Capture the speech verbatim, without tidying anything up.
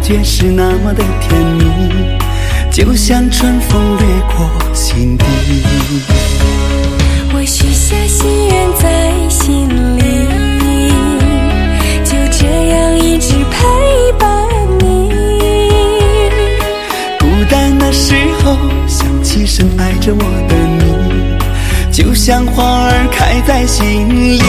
觉是那么的甜蜜，就像春风掠过心底。 我许下心愿在心里，就这样一直陪伴你。 孤单的时候想起深爱着我的你，就像花儿开在心